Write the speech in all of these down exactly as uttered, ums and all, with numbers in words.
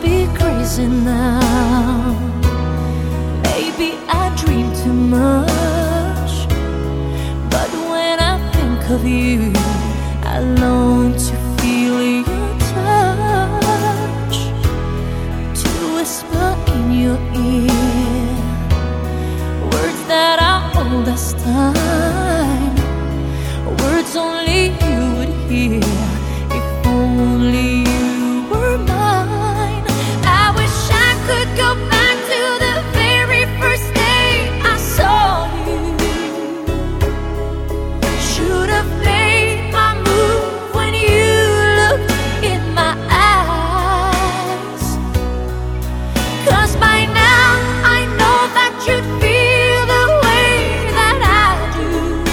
be crazy now. Maybe I dream too much, but when I think of you, I long to feel your touch, to whisper in your ear words that are old as time, words only you would hear if only you were mine. I wish I could go back to the very first day I saw you. Should have played my move when you looked in my eyes, 'cause by now I know that you'd feel the way that I do,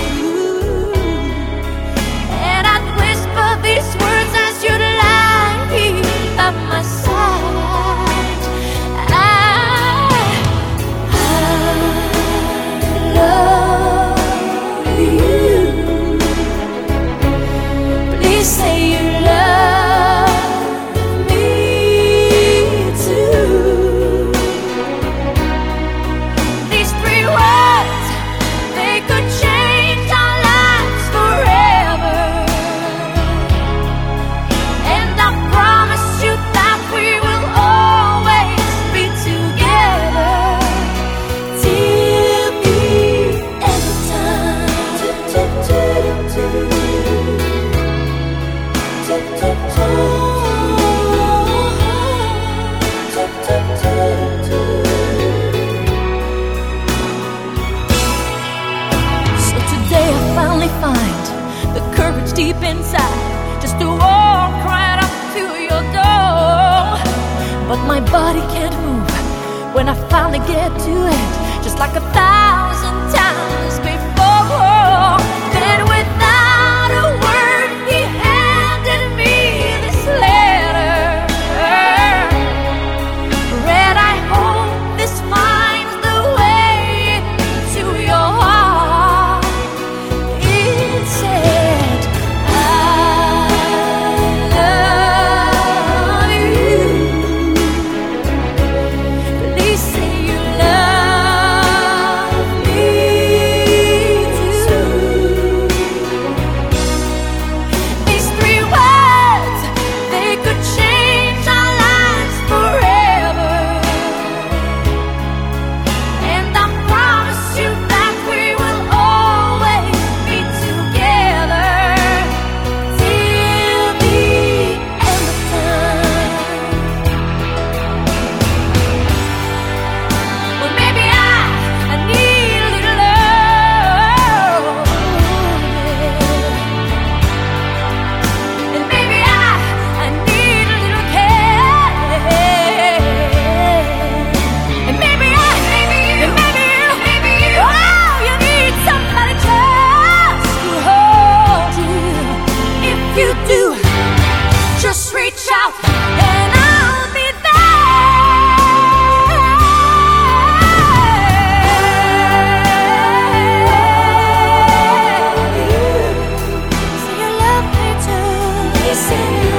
and I'd whisper these words as you'd lie by my side. I, I love you. Please say you love me too. These three words, they could change our lives forever, and I promise you that we will always be together till the end of time. So today I finally find the courage deep inside just to walk right up to your door. But my body can't move when I finally get to it, just like a thousand times before. Then without a word, he handed me this letter. Read, I hope this finds the way into your heart. It said, I love you. Please say you love me too. These three words, they could change our lives forever, and I promise you that we will always be together till the end of time. Well, maybe I, I need a little love, and maybe I, I need a little care, and maybe I, maybe you, and maybe you, maybe you, oh, you need somebody just to hold you. If you do, just reach out and I'll be there. Say you love me too. Say you